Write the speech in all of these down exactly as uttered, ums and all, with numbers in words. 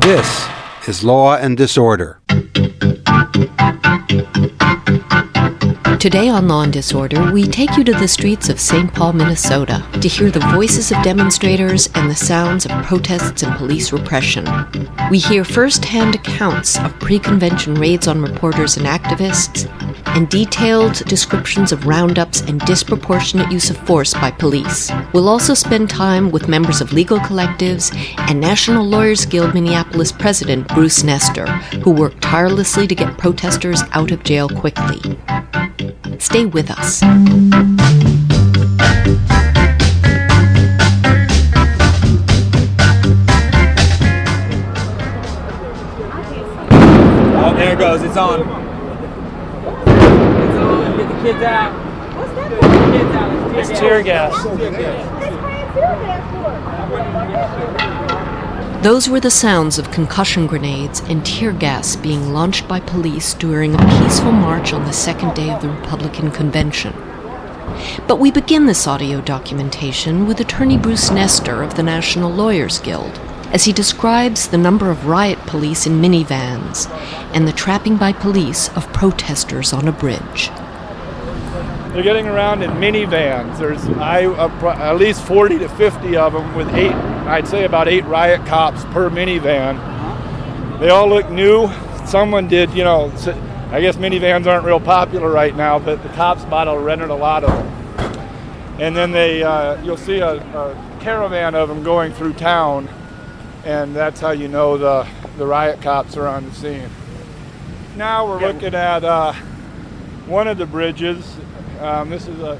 This is Law and Disorder. Today on Law and Disorder, we take you to the streets of Saint Paul, Minnesota, to hear the voices of demonstrators and the sounds of protests and police repression. We hear first-hand accounts of pre-convention raids on reporters and activists, and detailed descriptions of roundups and disproportionate use of force by police. We'll also spend time with members of legal collectives and National Lawyers Guild Minneapolis President Bruce Nestor, who worked tirelessly to get protesters out of jail quickly. Stay with us. Oh, there it goes. It's on. It's on. Get the kids out. What's that? Get the kids out. It's tear gas. Tear gas. That's spraying tear gas for. Those were the sounds of concussion grenades and tear gas being launched by police during a peaceful march on the second day of the Republican convention. But we begin this audio documentation with attorney Bruce Nestor of the National Lawyers Guild, as he describes the number of riot police in minivans and the trapping by police of protesters on a bridge. They're getting around in minivans. There's I, uh, at least forty to fifty of them with eight, I'd say about eight riot cops per minivan. They all look new. Someone did, you know, I guess minivans aren't real popular right now, but the cops bought or rented a lot of them. And then they, uh, you'll see a, a caravan of them going through town, and that's how you know the, the riot cops are on the scene. Now we're looking at uh, one of the bridges. Um, this is a,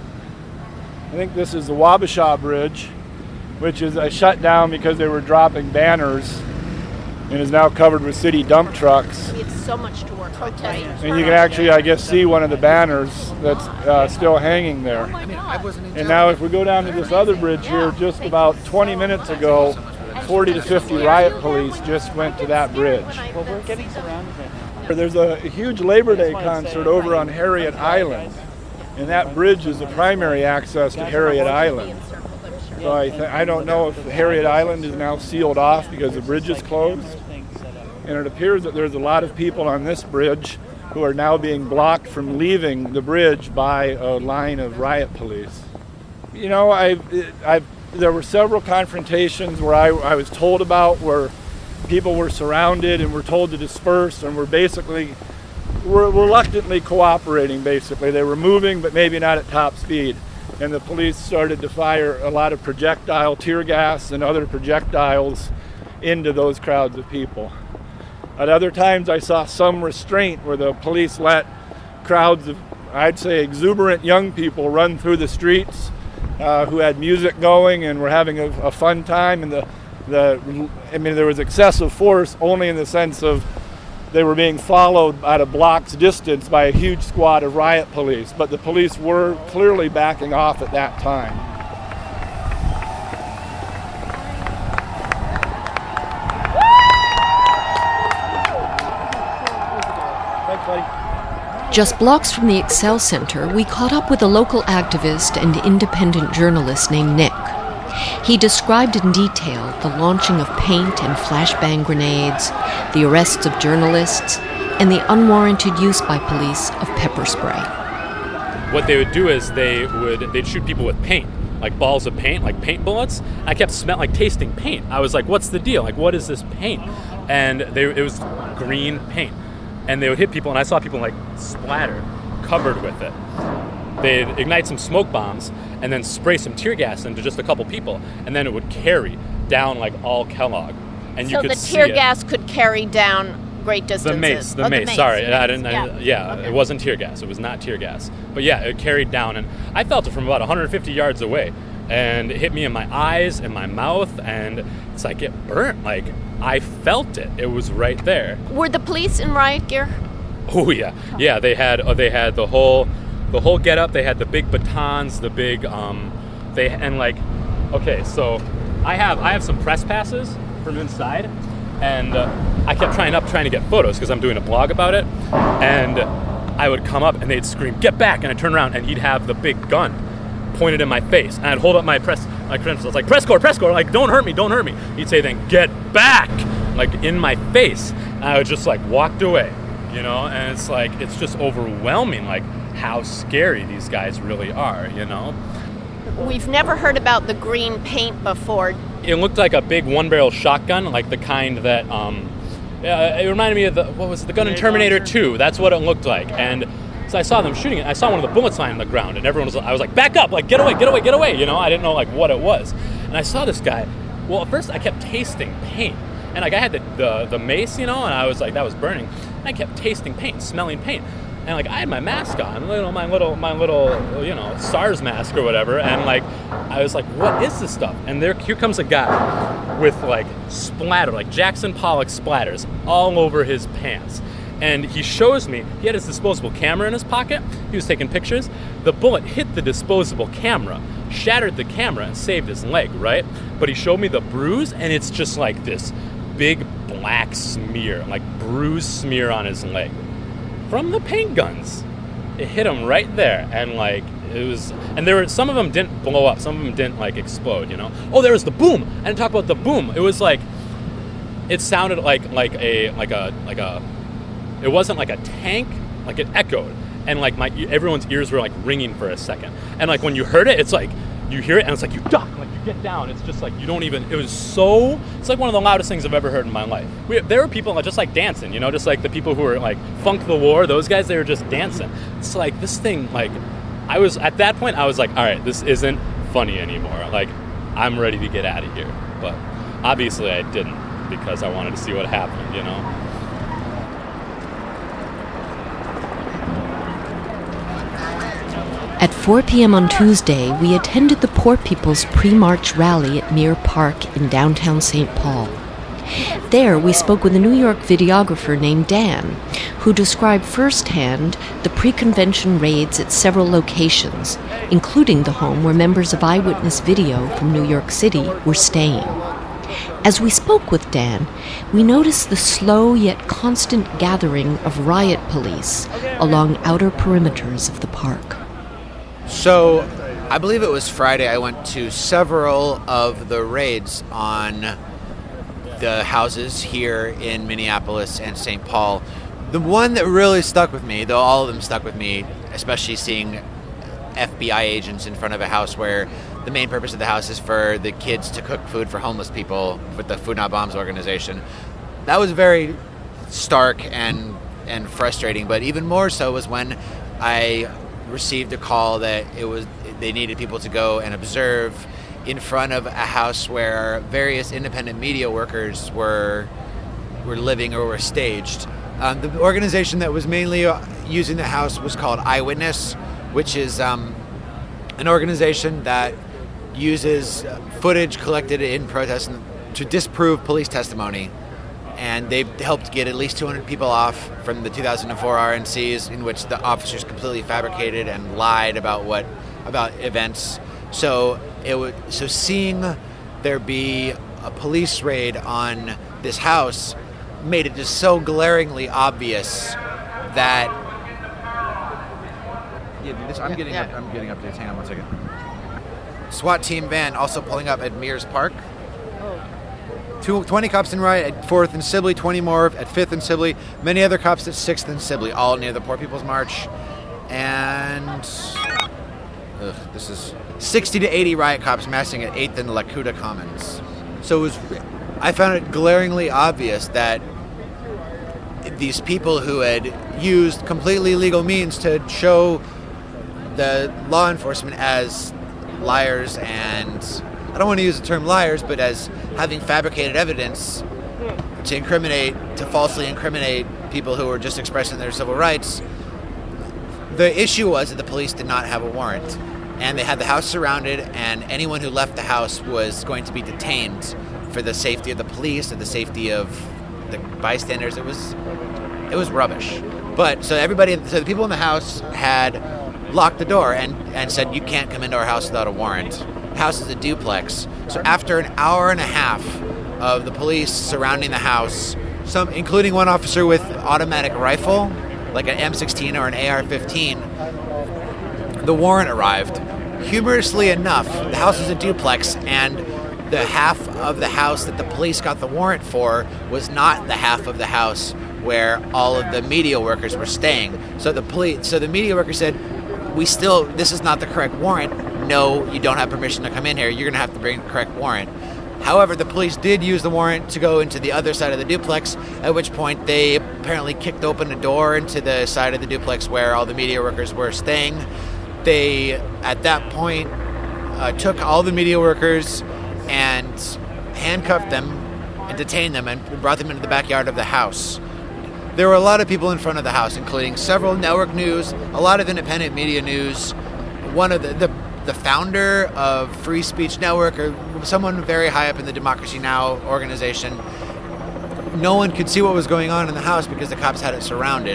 I think this is the Wabasha Bridge, which is a shut down because they were dropping banners and is now covered with city dump trucks. It's so much to work with. And you can actually, I guess, see one of the banners that's uh, still hanging there. And now if we go down to this other bridge here, just about twenty minutes ago, forty to fifty riot police just went to that bridge. Well, we're getting surrounded. There's a huge Labor Day concert over on Harriet Island. And that bridge is the primary access to Harriet Island. So I, th- I don't know if Harriet Island is now sealed off because the bridge is closed. And it appears that there's a lot of people on this bridge who are now being blocked from leaving the bridge by a line of riot police. You know, I've, I've, there were several confrontations where I, I was told about where people were surrounded and were told to disperse and were basically were reluctantly cooperating, basically. They were moving, but maybe not at top speed. And the police started to fire a lot of projectile tear gas and other projectiles into those crowds of people. At other times, I saw some restraint where the police let crowds of, I'd say, exuberant young people run through the streets uh, who had music going and were having a, a fun time. And the, the, I mean, there was excessive force only in the sense of they were being followed at a block's distance by a huge squad of riot police, but the police were clearly backing off at that time. Thanks, buddy. Just blocks from the Excel Center, we caught up with a local activist and independent journalist named Nick. He described in detail the launching of paint and flashbang grenades, the arrests of journalists, and the unwarranted use by police of pepper spray. What they would do is they would they'd shoot people with paint, like balls of paint, like paint bullets. I kept smelling like tasting paint. I was like, "What's the deal? Like, what is this paint?" And they, it was green paint, and they would hit people, and I saw people like splatter, covered with it. They'd ignite some smoke bombs and then spray some tear gas into just a couple people, and then it would carry down like all Kellogg. And so you could the tear see it. gas could carry down great distances. The mace, the, oh, mace, the mace. sorry. Yeah, I didn't, I, yeah. yeah Okay. It wasn't tear gas. It was not tear gas. But yeah, it carried down, and I felt it from about one hundred fifty yards away. And it hit me in my eyes and my mouth, and it's like it burnt. Like, I felt it. It was right there. Were the police in riot gear? Oh, yeah. Yeah, they had oh, they had the whole the whole get-up. They had the big batons, the big, um, they, and like, okay, so I have I have some press passes from inside, and uh, I kept trying up, trying to get photos because I'm doing a blog about it, and I would come up and they'd scream, "Get back!" And I'd turn around and he'd have the big gun pointed in my face, and I'd hold up my press my credentials. I was like, "Press corps, press corps!" Like, "Don't hurt me, don't hurt me." He'd say then, "Get back!" like in my face. And I just like walked away, you know, and it's like, it's just overwhelming, like how scary these guys really are, you know. We've never heard about the green paint before. It looked like a big one-barrel shotgun, like the kind that, um, uh, it reminded me of the, what was it, the gun in Terminator two. That's what it looked like. And so I saw them shooting it. I saw one of the bullets lying on the ground, and everyone was, I was like, back up, like, get away, get away, get away, you know? I didn't know, like, what it was. And I saw this guy. Well, at first I kept tasting paint. And, like, I had the, the, the mace, you know, and I was like, that was burning. And I kept tasting paint, smelling paint. And, like, I had my mask on, you know, my little, my little, you know, SARS mask or whatever. And, like, I was like, what is this stuff? And there, here comes a guy with, like, splatter, like Jackson Pollock splatters all over his pants. And he shows me, he had his disposable camera in his pocket. He was taking pictures. The bullet hit the disposable camera, shattered the camera, and saved his leg, right? But he showed me the bruise, and it's just like this big black smear, like bruise smear on his leg from the paint guns. It hit him right there, and like it was, and there were some of them didn't blow up, some of them didn't like explode, you know. Oh, there was the boom. I didn't talk about the boom. It was like, it sounded like like a like a like a. It wasn't like a tank, like it echoed, and like my everyone's ears were like ringing for a second, and like when you heard it, it's like you hear it and it's like you duck, like you get down. It's just like you don't even. It was so. It's like one of the loudest things I've ever heard in my life. We, there were people just like dancing, you know, just like the people who were like Funk the War. Those guys, they were just dancing. It's like this thing. Like I was at that point, I was like, all right, this isn't funny anymore. Like I'm ready to get out of here. But obviously I didn't because I wanted to see what happened, you know. At four p.m. on Tuesday, we attended the Poor People's pre-march rally at Mere Park in downtown Saint Paul. There, we spoke with a New York videographer named Dan, who described firsthand the pre-convention raids at several locations, including the home where members of Eyewitness Video from New York City were staying. As we spoke with Dan, we noticed the slow yet constant gathering of riot police along outer perimeters of the park. So, I believe it was Friday, I went to several of the raids on the houses here in Minneapolis and Saint Paul. The one that really stuck with me, though all of them stuck with me, especially seeing F B I agents in front of a house where the main purpose of the house is for the kids to cook food for homeless people with the Food Not Bombs organization. That was very stark and, and frustrating, but even more so was when I received a call that it was they needed people to go and observe in front of a house where various independent media workers were were living or were staged. Um, the organization that was mainly using the house was called Eyewitness, which is um, an organization that uses footage collected in protests to disprove police testimony. And they've helped get at least two hundred people off from the two thousand four R N Cs, in which the officers completely fabricated and lied about what about events. So it would so seeing there be a police raid on this house made it just so glaringly obvious that. Yeah, this, I'm getting yeah. Up, I'm getting updates. Hang on one second. SWAT team van also pulling up at Mears Park. twenty cops in riot at fourth and Sibley, twenty more at fifth and Sibley, many other cops at sixth and Sibley, all near the Poor People's March. And ugh, this is sixty to eighty riot cops massing at eighth and Lakuta Commons. So it was, I found it glaringly obvious that these people who had used completely legal means to show the law enforcement as liars and, I don't want to use the term liars, but as having fabricated evidence to incriminate, to falsely incriminate people who were just expressing their civil rights. The issue was that the police did not have a warrant, and they had the house surrounded, and anyone who left the house was going to be detained for the safety of the police and the safety of the bystanders. It was, it was rubbish. But so everybody, so the people in the house had locked the door and, and said, you can't come into our house without a warrant. The house is a duplex. So after an hour and a half of the police surrounding the house, some including one officer with automatic rifle, like an M sixteen or an A R fifteen, the warrant arrived. Humorously enough, the house is a duplex, and the half of the house that the police got the warrant for was not the half of the house where all of the media workers were staying. So the police, so the media worker said, "We still, this is not the correct warrant. No, you don't have permission to come in here. You're going to have to bring the correct warrant." However, the police did use the warrant to go into the other side of the duplex, at which point they apparently kicked open a door into the side of the duplex where all the media workers were staying. They, at that point, uh, took all the media workers and handcuffed them and detained them and brought them into the backyard of the house. There were a lot of people in front of the house, including several network news, a lot of independent media news. One of the, the, the founder of Free Speech Network, or someone very high up in the Democracy Now! Organization. No one could see what was going on in the house because the cops had it surrounded.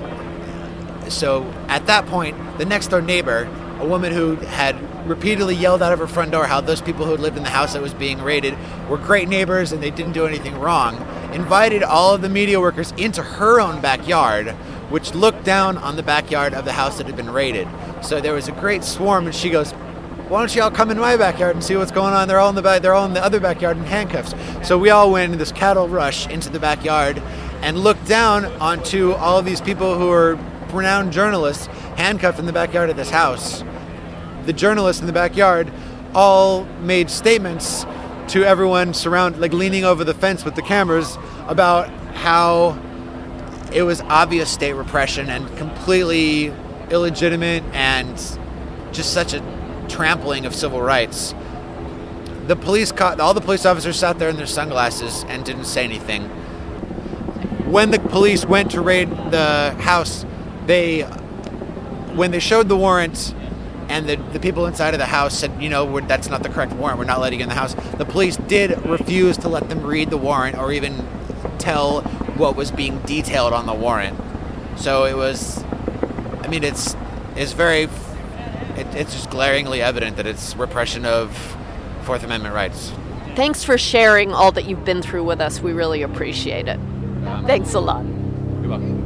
So at that point, the next door neighbor, a woman who had repeatedly yelled out of her front door how those people who had lived in the house that was being raided were great neighbors and they didn't do anything wrong, invited all of the media workers into her own backyard, which looked down on the backyard of the house that had been raided. So there was a great swarm, and she goes, "Why don't you all come in my backyard and see what's going on? They're all in the back, they're all in the other backyard in handcuffs." So we all went in this cattle rush into the backyard and looked down onto all of these people who were renowned journalists handcuffed in the backyard of this house. The journalists in the backyard all made statements to everyone surround, like leaning over the fence with the cameras, about how it was obvious state repression and completely illegitimate and just such a trampling of civil rights. The police caught, all the police officers sat there in their sunglasses and didn't say anything. When the police went to raid the house, they, when they showed the warrant and the, the people inside of the house said, you know, we're, that's not the correct warrant, we're not letting you in the house, the police did refuse to let them read the warrant or even tell what was being detailed on the warrant. So it was, I mean, it's it's very, it, it's just glaringly evident that it's repression of Fourth Amendment rights. Thanks for sharing all that you've been through with us. We really appreciate it. Thanks a lot. You're welcome.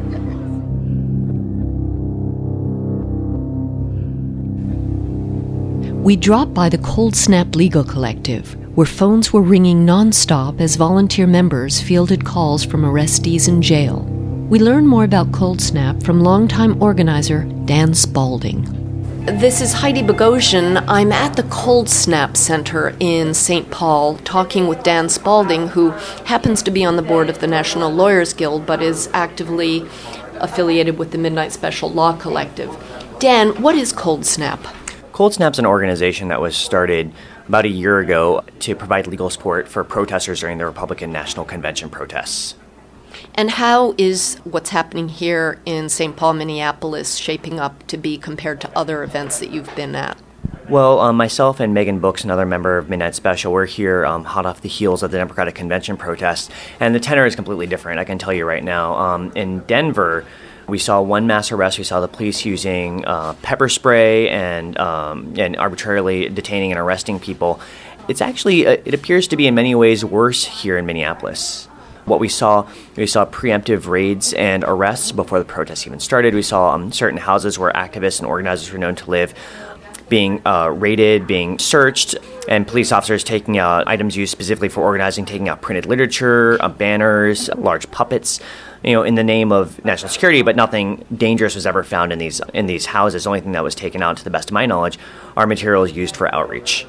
We dropped by the Cold Snap Legal Collective, where phones were ringing nonstop as volunteer members fielded calls from arrestees in jail. We learned more about Cold Snap from longtime organizer Dan Spalding. This is Heidi Bogosian. I'm at the Cold Snap Center in Saint Paul talking with Dan Spalding, who happens to be on the board of the National Lawyers Guild but is actively affiliated with the Midnight Special Law Collective. Dan, what is Cold Snap? Cold Snap's an organization that was started about a year ago to provide legal support for protesters during the Republican National Convention protests. And how is what's happening here in Saint Paul, Minneapolis, shaping up to be compared to other events that you've been at? Well, um, myself and Megan Books, another member of Midnight Special, we're here um, hot off the heels of the Democratic Convention protests, and the tenor is completely different, I can tell you right now. Um, in Denver, we saw one mass arrest. We saw the police using uh, pepper spray and um, and arbitrarily detaining and arresting people. It's actually, uh, it appears to be in many ways worse here in Minneapolis. What we saw, we saw preemptive raids and arrests before the protests even started. We saw um, certain houses where activists and organizers were known to live being uh, raided, being searched, and police officers taking out items used specifically for organizing, taking out printed literature, uh, banners, large puppets, you know, in the name of national security, but nothing dangerous was ever found in these in these houses. The only thing that was taken out, to the best of my knowledge, are materials used for outreach.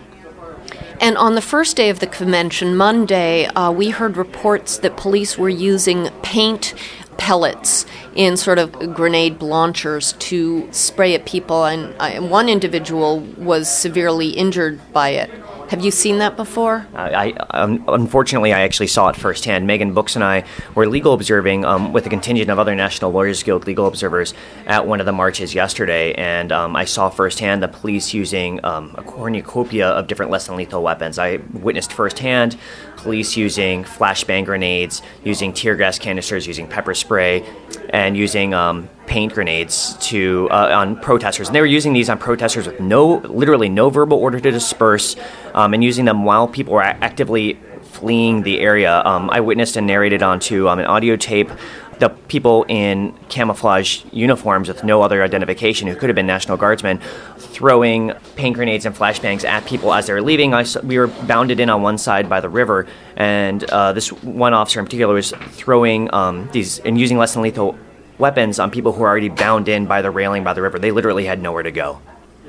And on the first day of the convention, Monday, uh, we heard reports that police were using paint pellets in sort of grenade launchers to spray at people, and uh, one individual was severely injured by it. Have you seen that before? Uh, I um, unfortunately, I actually saw it firsthand. Megan Books and I were legal observing um, with a contingent of other National Lawyers Guild legal observers at one of the marches yesterday, and um, I saw firsthand the police using um, a cornucopia of different less than lethal weapons. I witnessed firsthand police using flashbang grenades, using tear gas canisters, using pepper spray, and using um, paint grenades to uh, on protesters. And they were using these on protesters with no, literally no verbal order to disperse, um, and using them while people were actively fleeing the area. Um, I witnessed and narrated onto um, an audio tape the people in camouflage uniforms with no other identification, who could have been National Guardsmen, throwing paint grenades and flashbangs at people as they were leaving. I saw, we were bounded in on one side by the river, and uh, this one officer in particular was throwing um, these and using less than lethal weapons on people who were already bound in by the railing by the river. They literally had nowhere to go.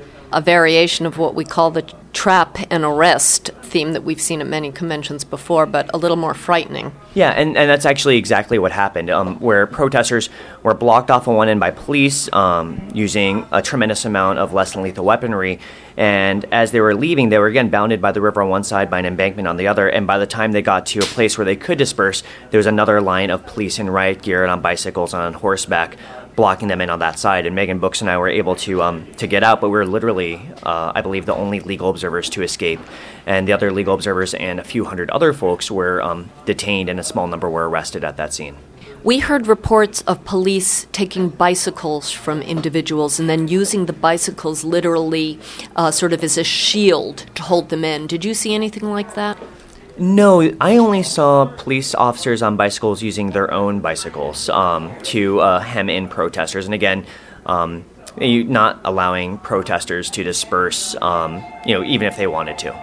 A variation of what we call the trap and arrest theme that we've seen at many conventions before, but a little more frightening. Yeah, and, and that's actually exactly what happened, um, where protesters were blocked off on one end by police um, using a tremendous amount of less than lethal weaponry, and as they were leaving, they were again bounded by the river on one side, by an embankment on the other, and by the time they got to a place where they could disperse, there was another line of police in riot gear and on bicycles and on horseback, blocking them in on that side. And Megan Books and I were able to um, to get out, but we were literally, uh, I believe, the only legal observers to escape. And the other legal observers and a few hundred other folks were um, detained, and a small number were arrested at that scene. We heard reports of police taking bicycles from individuals and then using the bicycles literally uh, sort of as a shield to hold them in. Did you see anything like that? No, I only saw police officers on bicycles using their own bicycles um, to uh, hem in protesters. And again, um, you, not allowing protesters to disperse, um, you know, even if they wanted to.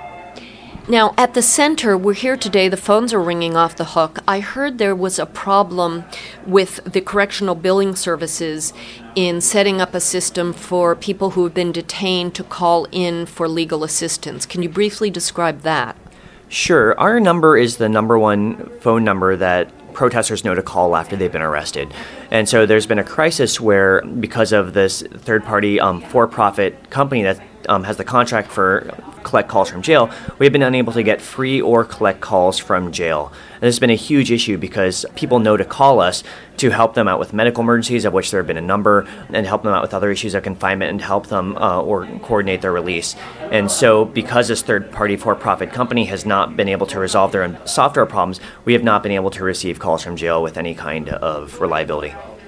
Now, at the center, we're here today, the phones are ringing off the hook. I heard there was a problem with the correctional billing services in setting up a system for people who have been detained to call in for legal assistance. Can you briefly describe that? Sure. Our number is the number one phone number that protesters know to call after they've been arrested. And so there's been a crisis where, because of this third-party um, for-profit company that um, has the contract for collect calls from jail, we have been unable to get free or collect calls from jail. And this has been a huge issue because people know to call us to help them out with medical emergencies, of which there have been a number, and help them out with other issues of confinement and help them uh, or coordinate their release. And so because this third-party for-profit company has not been able to resolve their own software problems, we have not been able to receive calls from jail with any kind of reliability.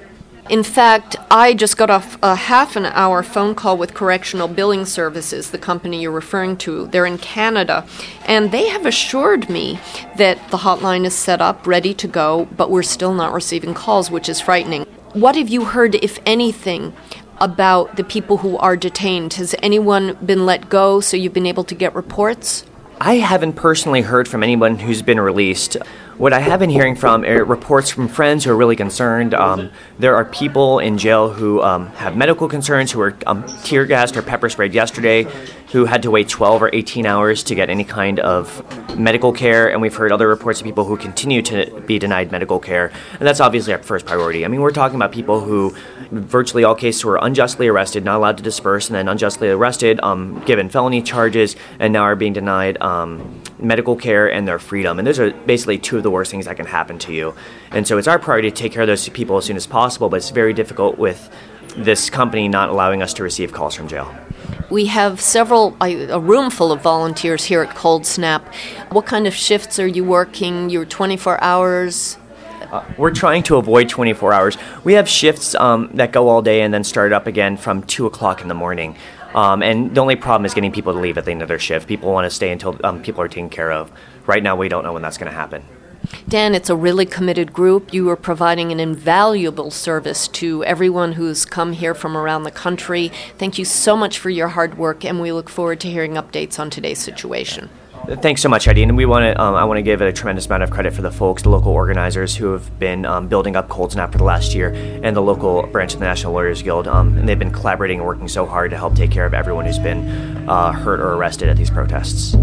In fact, I just got off a half an hour phone call with Correctional Billing Services, the company you're referring to. They're in Canada, and they have assured me that the hotline is set up, ready to go, but we're still not receiving calls, which is frightening. What have you heard, if anything, about the people who are detained? Has anyone been let go, so you've been able to get reports? I haven't personally heard from anyone who's been released. What I have been hearing from are reports from friends who are really concerned. Um, there are people in jail who um, have medical concerns, who were um, tear gassed or pepper sprayed yesterday, who had to wait twelve or eighteen hours to get any kind of medical care. And we've heard other reports of people who continue to be denied medical care. And that's obviously our first priority. I mean, we're talking about people who, virtually all cases, were unjustly arrested, not allowed to disperse, and then unjustly arrested, um, given felony charges, and now are being denied um, medical care and their freedom. And those are basically two of the worst things that can happen to you. And so it's our priority to take care of those people as soon as possible, but it's very difficult with this company not allowing us to receive calls from jail. We have several, a room full of volunteers here at Cold Snap. What kind of shifts are you working? You're twenty-four hours? Uh, we're trying to avoid twenty-four hours. We have shifts um, that go all day and then start up again from two o'clock in the morning. Um, and the only problem is getting people to leave at the end of their shift. People want to stay until um, people are taken care of. Right now, we don't know when that's going to happen. Dan, it's a really committed group. You are providing an invaluable service to everyone who's come here from around the country. Thank you so much for your hard work, and we look forward to hearing updates on today's situation. Thanks so much, Heidi. And we want to, um, I want to give a tremendous amount of credit for the folks, the local organizers who have been um, building up Cold Snap for the last year, and the local branch of the National Lawyers Guild. Um, and they've been collaborating and working so hard to help take care of everyone who's been uh, hurt or arrested at these protests.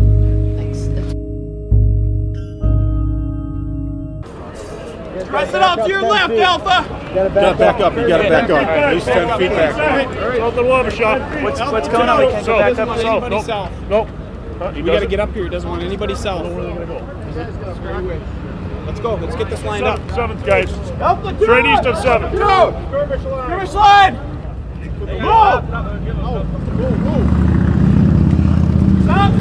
Press it up to your left, Alpha! You gotta back up, you gotta back up. At least ten feet back. South of the water shop. What's, what's going on? We can't go back up. South. Nope. South. Nope. We gotta get up here. He doesn't want anybody south. Let's go. Let's get this lined up. Seventh, guys. Straight east of seven. Skirmish line! Move! Stop!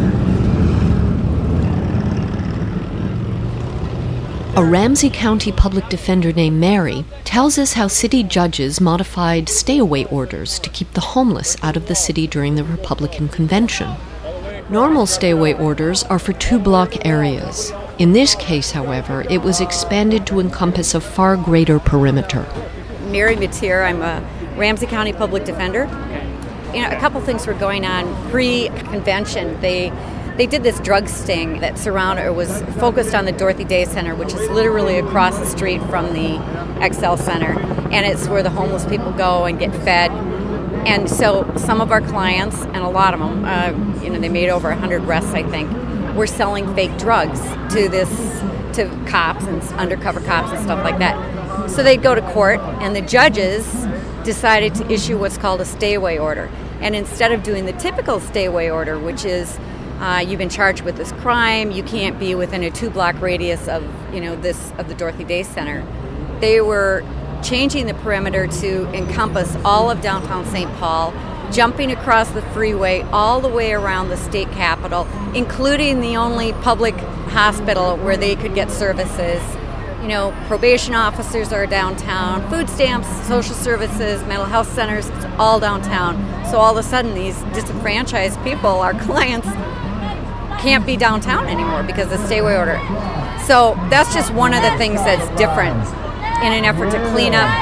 A Ramsey County public defender named Mary tells us how city judges modified stay-away orders to keep the homeless out of the city during the Republican convention. Normal stay-away orders are for two-block areas. In this case, however, it was expanded to encompass a far greater perimeter. Mary Mateer, I'm a Ramsey County Public Defender. You know, a couple things were going on pre-convention. They they did this drug sting that surrounded or was focused on the Dorothy Day Center, which is literally across the street from the X L Center, and it's where the homeless people go and get fed. And so some of our clients, and a lot of them, uh, you know, they made over one hundred arrests, I think, were selling fake drugs to this to cops and undercover cops and stuff like that. So they'd go to court, and the judges decided to issue what's called a stay-away order. And instead of doing the typical stay-away order, which is uh, you've been charged with this crime, you can't be within a two-block radius of, you know, this of the Dorothy Day Center, they were changing the perimeter to encompass all of downtown Saint Paul, jumping across the freeway all the way around the state capitol, including the only public hospital where they could get services. You know, probation officers are downtown, food stamps, social services, mental health centers, it's all downtown. So all of a sudden these disenfranchised people, our clients, can't be downtown anymore because of the stay-away order. So that's just one of the things that's different in an effort to clean up.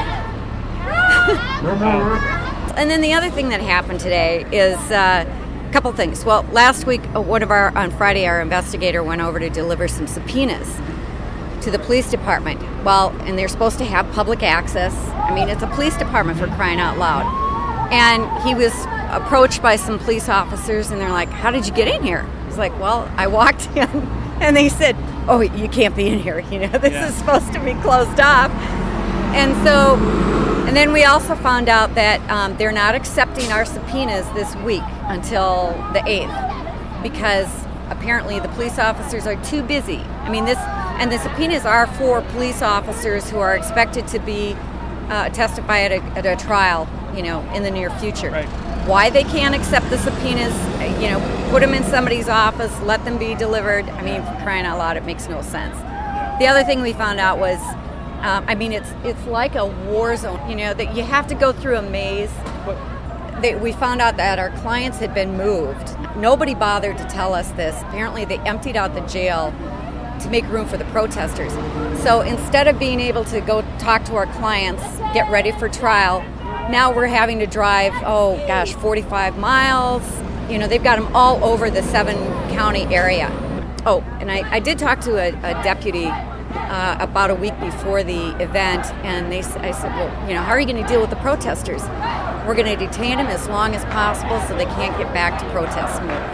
And then the other thing that happened today is uh, a couple things. Well, last week, uh, one of our, on Friday, our investigator went over to deliver some subpoenas to the police department. Well, and they're supposed to have public access. I mean, it's a police department, for crying out loud. And he was approached by some police officers, and they're like, "How did you get in here?" He's like, "Well, I walked in," and they said, "Oh, you can't be in here. You know, this yeah. is supposed to be closed off." And so, and then we also found out that um, they're not accepting our subpoenas this week until the eighth, because apparently the police officers are too busy. I mean, this, and the subpoenas are for police officers who are expected to be uh, testify at a, at a trial, you know, in the near future. Right. Why they can't accept the subpoenas, you know, put them in somebody's office, let them be delivered. I mean, for crying out loud, it makes no sense. The other thing we found out was, um, I mean, it's it's like a war zone, you know, that you have to go through a maze. They, we found out that our clients had been moved. Nobody bothered to tell us this. Apparently they emptied out the jail to make room for the protesters. So instead of being able to go talk to our clients, get ready for trial, now we're having to drive, oh gosh, forty-five miles. You know, they've got them all over the seven county area. Oh, and I, I did talk to a, a deputy uh, about a week before the event, and they, I said, well, you know, how are you going to deal with the protesters? We're going to detain them as long as possible so they can't get back to protest mode.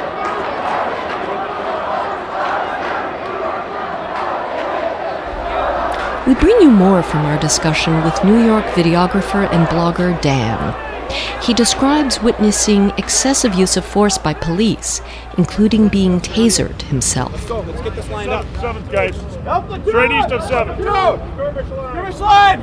We bring you more from our discussion with New York videographer and blogger Dan. He describes witnessing excessive use of force by police, including being tasered himself. Let's go. Let's get this lined up. Seventh, guys. Straight east of seven. Skirmish line.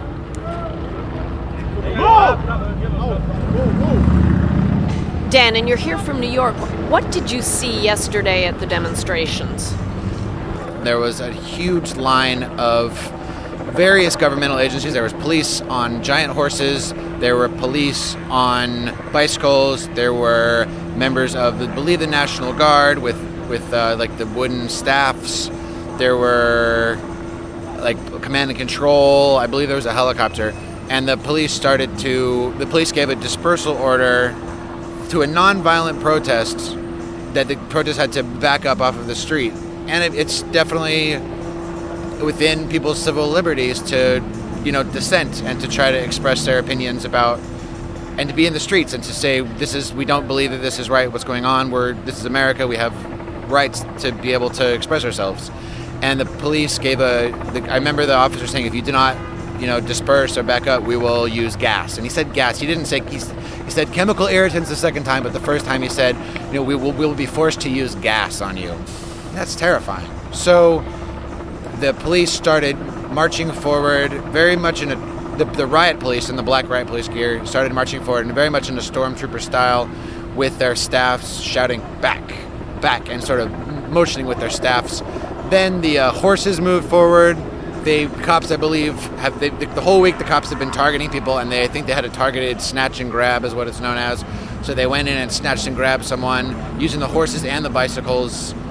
Dan, and you're here from New York. What did you see yesterday at the demonstrations? There was a huge line of various governmental agencies. There was police on giant horses. There were police on bicycles. There were members of, I believe, the National Guard with with uh, like the wooden staffs. There were like command and control. I believe there was a helicopter. And the police started to. The police gave a dispersal order to a non-violent protest that the protest had to back up off of the street. And it, it's definitely within people's civil liberties to, you know, dissent and to try to express their opinions about, and to be in the streets and to say, this is, we don't believe that this is right, what's going on, we're, this is America, we have rights to be able to express ourselves. And the police gave a, the, I remember the officer saying, if you do not, you know, disperse or back up, we will use gas. And he said gas, he didn't say, he, he said chemical irritants the second time, but the first time he said, you know, we will, we will be forced to use gas on you. That's terrifying. So the police started marching forward very much in a, the, the riot police in the black riot police gear started marching forward and very much in a stormtrooper style with their staffs shouting back, back, and sort of motioning with their staffs. Then the uh, horses moved forward. The cops, I believe, have they, the, the whole week the cops have been targeting people, and they I think they had a targeted snatch and grab is what it's known as. So they went in and snatched and grabbed someone using the horses and the bicycles.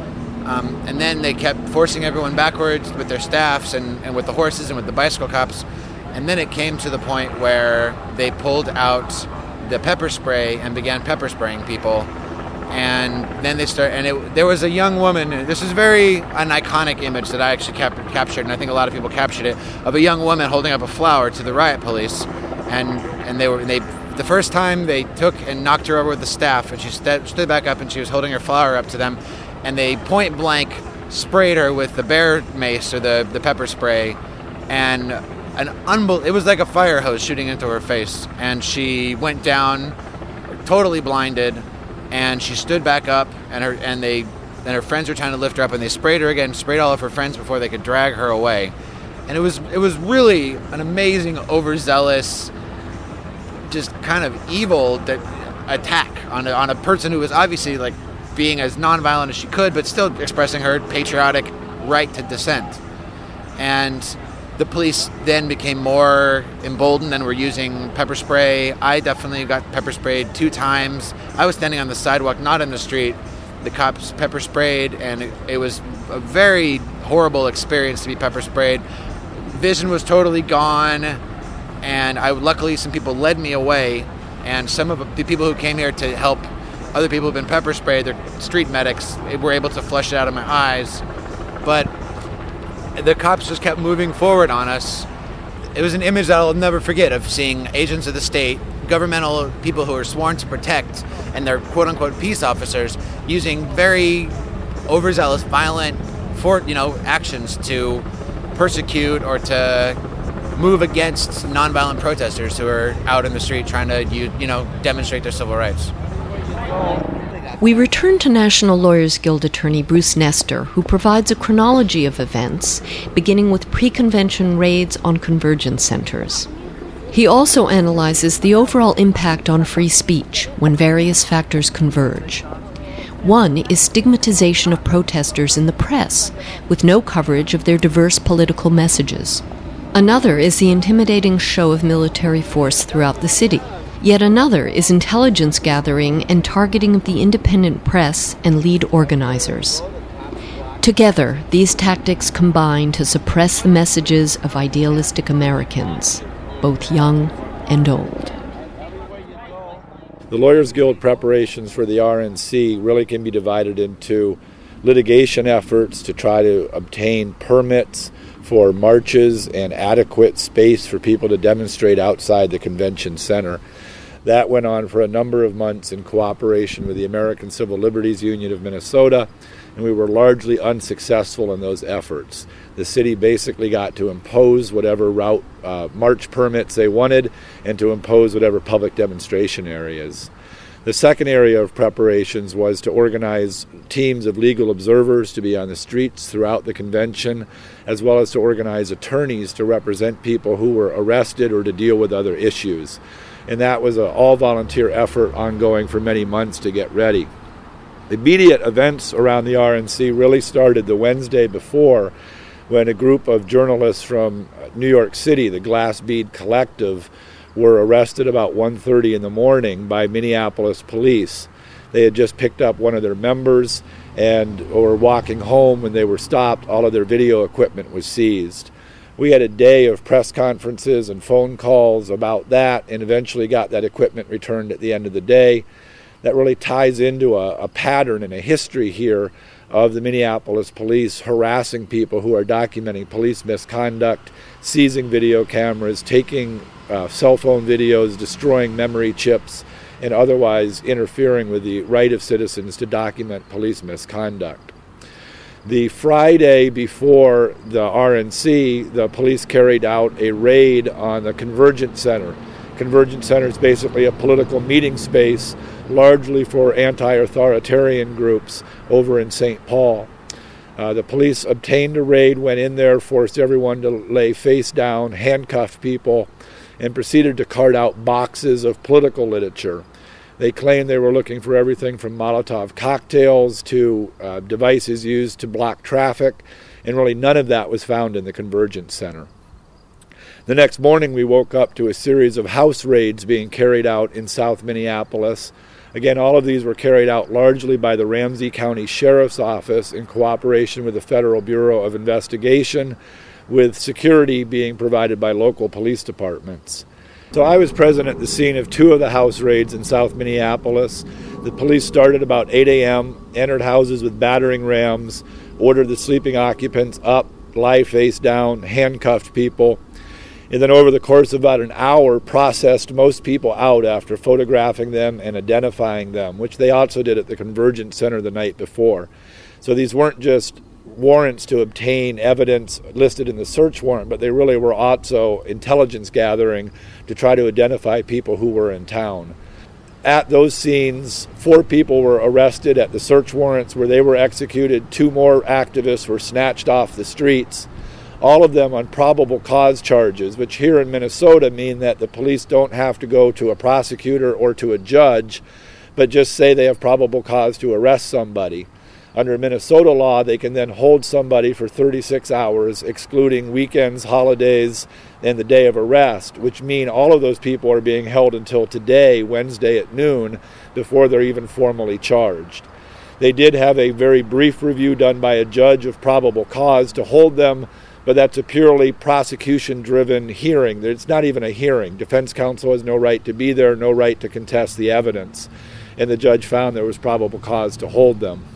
Um, and then they kept forcing everyone backwards with their staffs and, and with the horses and with the bicycle cops. And then it came to the point where they pulled out the pepper spray and began pepper spraying people. And then they start, and it, there was a young woman. This is very an iconic image that I actually cap- captured, and I think a lot of people captured it, of a young woman holding up a flower to the riot police. And and they were they the first time they took and knocked her over with the staff, and she st- stood back up and she was holding her flower up to them. And they point blank sprayed her with the bear mace or the, the pepper spray, and an unbel- it was like a fire hose shooting into her face, and she went down totally blinded, and she stood back up, and her and they and her friends were trying to lift her up, and they sprayed her again, sprayed all of her friends before they could drag her away. And it was it was really an amazing, overzealous, just kind of evil that attack on a, on a person who was obviously like being as nonviolent as she could, but still expressing her patriotic right to dissent. And the police then became more emboldened and were using pepper spray. I definitely got pepper sprayed two times. I was standing on the sidewalk, not in the street. The cops pepper sprayed, and it, it was a very horrible experience to be pepper sprayed. Vision was totally gone, and I luckily some people led me away, and some of the people who came here to help other people who've been pepper sprayed, they're street medics, were able to flush it out of my eyes. But the cops just kept moving forward on us. It was an image that I'll never forget, of seeing agents of the state, governmental people who are sworn to protect, and they're quote-unquote peace officers, using very overzealous, violent, for you know, actions to persecute or to move against nonviolent protesters who are out in the street trying to, you, you know, demonstrate their civil rights. We return to National Lawyers Guild attorney Bruce Nestor, who provides a chronology of events, beginning with pre-convention raids on convergence centers. He also analyzes the overall impact on free speech when various factors converge. One is stigmatization of protesters in the press, with no coverage of their diverse political messages. Another is the intimidating show of military force throughout the city. Yet another is intelligence gathering and targeting of the independent press and lead organizers. Together, these tactics combine to suppress the messages of idealistic Americans, both young and old. The Lawyers Guild preparations for the R N C really can be divided into litigation efforts to try to obtain permits for marches and adequate space for people to demonstrate outside the convention center. That went on for a number of months in cooperation with the American Civil Liberties Union of Minnesota, and we were largely unsuccessful in those efforts. The city basically got to impose whatever route uh, march permits they wanted and to impose whatever public demonstration areas. The second area of preparations was to organize teams of legal observers to be on the streets throughout the convention, as well as to organize attorneys to represent people who were arrested or to deal with other issues. And that was an all-volunteer effort ongoing for many months to get ready. The immediate events around the R N C really started the Wednesday before, when a group of journalists from New York City, the Glass Bead Collective, were arrested about one thirty in the morning by Minneapolis police. They had just picked up one of their members and were walking home when they were stopped. All of their video equipment was seized. We had a day of press conferences and phone calls about that, and eventually got that equipment returned at the end of the day. That really ties into a, a pattern and a history here of the Minneapolis police harassing people who are documenting police misconduct, seizing video cameras, taking uh, cell phone videos, destroying memory chips, and otherwise interfering with the right of citizens to document police misconduct. The Friday before the R N C, the police carried out a raid on the Convergence Center. Convergence Center is basically a political meeting space, largely for anti-authoritarian groups over in Saint Paul. Uh, the police obtained a raid, went in there, forced everyone to lay face down, handcuffed people, and proceeded to cart out boxes of political literature. They claimed they were looking for everything from Molotov cocktails to uh, devices used to block traffic, and really none of that was found in the Convergence Center. The next morning we woke up to a series of house raids being carried out in South Minneapolis. Again, all of these were carried out largely by the Ramsey County Sheriff's Office in cooperation with the Federal Bureau of Investigation, with security being provided by local police departments. So I was present at the scene of two of the house raids in South Minneapolis. The police started about eight a.m., entered houses with battering rams, ordered the sleeping occupants up, lie face down, handcuffed people, and then over the course of about an hour processed most people out after photographing them and identifying them, which they also did at the Convergence Center the night before. So these weren't just warrants to obtain evidence listed in the search warrant, but they really were also intelligence gathering to try to identify people who were in town. At those scenes, four people were arrested at the search warrants where they were executed. Two more activists were snatched off the streets, all of them on probable cause charges, which here in Minnesota mean that the police don't have to go to a prosecutor or to a judge, but just say they have probable cause to arrest somebody. Under Minnesota law, they can then hold somebody for thirty-six hours, excluding weekends, holidays, and the day of arrest, which mean all of those people are being held until today, Wednesday at noon, before they're even formally charged. They did have a very brief review done by a judge of probable cause to hold them, but that's a purely prosecution-driven hearing. It's not even a hearing. Defense counsel has no right to be there, no right to contest the evidence. And the judge found there was probable cause to hold them.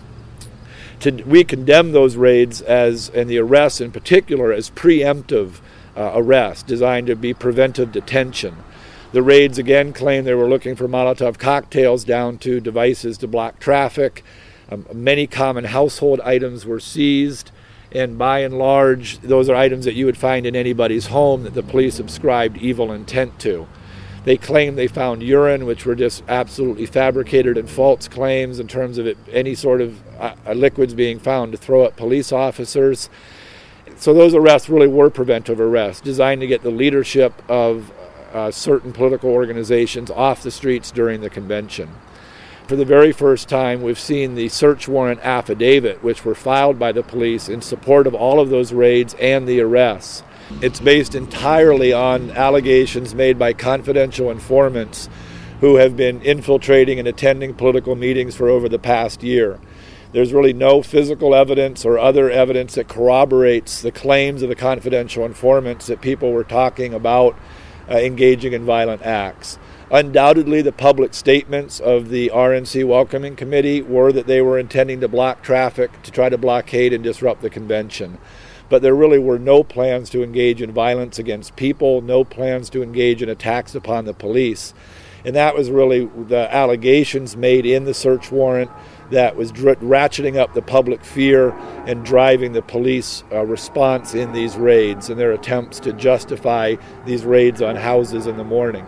To, we condemn those raids as, and the arrests in particular, as preemptive uh, arrests designed to be preventive detention. The raids again claim they were looking for Molotov cocktails down to devices to block traffic. Um, many common household items were seized, and by and large, those are items that you would find in anybody's home that the police ascribed evil intent to. They claimed they found urine, which were just absolutely fabricated and false claims in terms of it, any sort of uh, liquids being found to throw at police officers. So those arrests really were preventive arrests, designed to get the leadership of uh, certain political organizations off the streets during the convention. For the very first time, we've seen the search warrant affidavit, which were filed by the police in support of all of those raids and the arrests. It's based entirely on allegations made by confidential informants who have been infiltrating and attending political meetings for over the past year. There's really no physical evidence or other evidence that corroborates the claims of the confidential informants that people were talking about uh, engaging in violent acts. Undoubtedly, the public statements of the R N C Welcoming Committee were that they were intending to block traffic, to try to blockade and disrupt the convention. But there really were no plans to engage in violence against people, no plans to engage in attacks upon the police. And that was really the allegations made in the search warrant that was dr- ratcheting up the public fear and driving the police uh, response in these raids and their attempts to justify these raids on houses in the morning.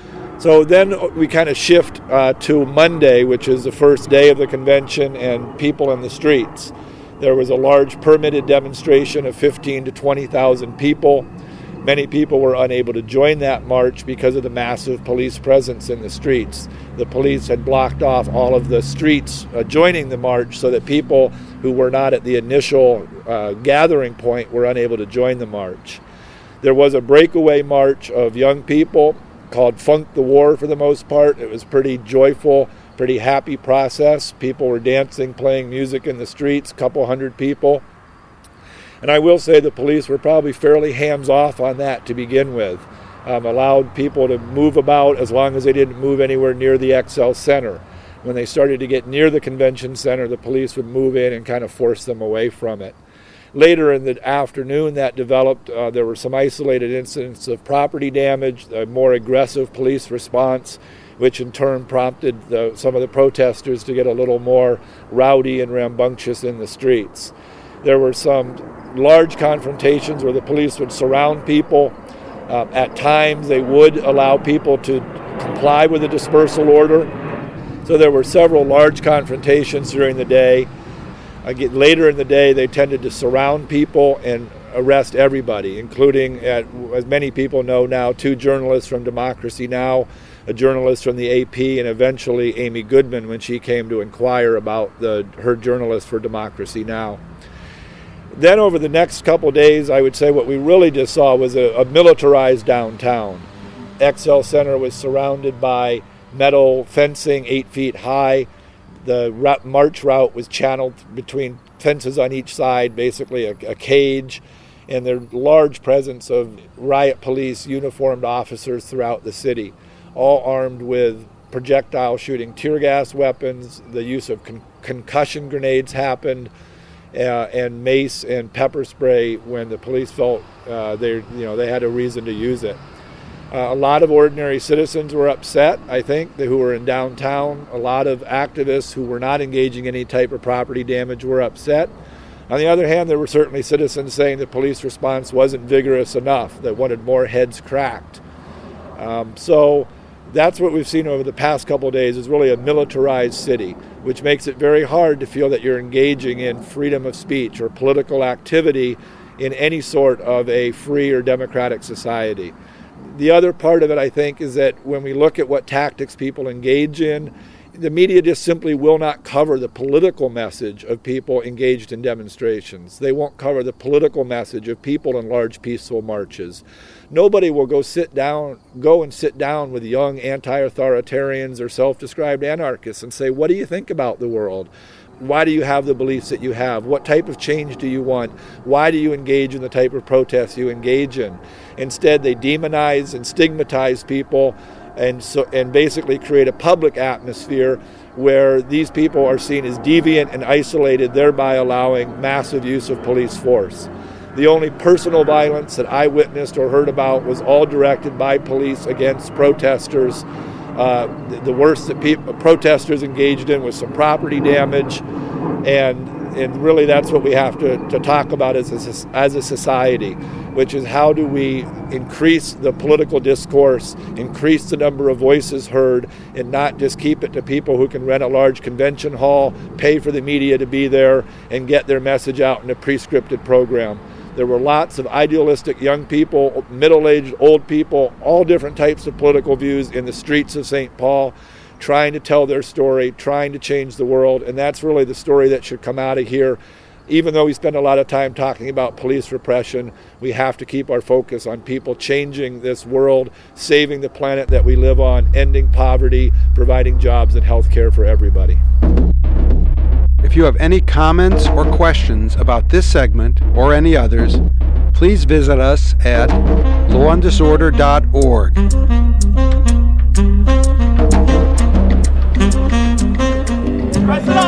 So then we kind of shift uh, to Monday, which is the first day of the convention, and people in the streets. There was a large permitted demonstration of fifteen to twenty thousand people. Many people were unable to join that march because of the massive police presence in the streets. The police had blocked off all of the streets adjoining the march so that people who were not at the initial uh, gathering point were unable to join the march. There was a breakaway march of young people called Funk the War for the most part. It was pretty joyful, pretty happy process. People were dancing, playing music in the streets, a couple hundred people. And I will say the police were probably fairly hands-off on that to begin with. Um, allowed people to move about as long as they didn't move anywhere near the X L Center. When they started to get near the convention center, the police would move in and kind of force them away from it. Later in the afternoon, that developed. Uh, there were some isolated incidents of property damage, a more aggressive police response, which in turn prompted the, some of the protesters to get a little more rowdy and rambunctious in the streets. There were some large confrontations where the police would surround people. Um, at times, they would allow people to comply with the dispersal order. So there were several large confrontations during the day. Again, later in the day, they tended to surround people and arrest everybody, including, at, as many people know now, two journalists from Democracy Now!, a journalist from the A P, and eventually Amy Goodman when she came to inquire about the, her journalist for Democracy Now! Then over the next couple days, I would say what we really just saw was a, a militarized downtown. X L Center was surrounded by metal fencing eight feet high. The route, march route was channeled between fences on each side, basically a, a cage, and the large presence of riot police uniformed officers throughout the city, all armed with projectile shooting tear gas weapons. The use of con- concussion grenades happened, uh, and mace and pepper spray when the police felt uh, they, you know, they had a reason to use it. Uh, a lot of ordinary citizens were upset, I think, who were in downtown. A lot of activists who were not engaging in any type of property damage were upset. On the other hand, there were certainly citizens saying the police response wasn't vigorous enough, that wanted more heads cracked. Um, so that's what we've seen over the past couple of days, is really a militarized city, which makes it very hard to feel that you're engaging in freedom of speech or political activity in any sort of a free or democratic society. The other part of it, I think, is that when we look at what tactics people engage in, the media just simply will not cover the political message of people engaged in demonstrations. They won't cover the political message of people in large peaceful marches. Nobody will go sit down, go and sit down with young anti-authoritarians or self-described anarchists and say, what do you think about the world? Why do you have the beliefs that you have? What type of change do you want? Why do you engage in the type of protests you engage in? Instead, they demonize and stigmatize people and so and basically create a public atmosphere where these people are seen as deviant and isolated, thereby allowing massive use of police force. The only personal violence that I witnessed or heard about was all directed by police against protesters. Uh, the, the worst that people, protesters engaged in was some property damage, and and really that's what we have to, to talk about as a, as a society, which is how do we increase the political discourse, increase the number of voices heard, and not just keep it to people who can rent a large convention hall, pay for the media to be there, and get their message out in a pre-scripted program. There were lots of idealistic young people, middle-aged, old people, all different types of political views in the streets of Saint Paul, trying to tell their story, trying to change the world, and that's really the story that should come out of here. Even though we spend a lot of time talking about police repression, we have to keep our focus on people changing this world, saving the planet that we live on, ending poverty, providing jobs and health care for everybody. If you have any comments or questions about this segment or any others, please visit us at law and disorder dot org. Press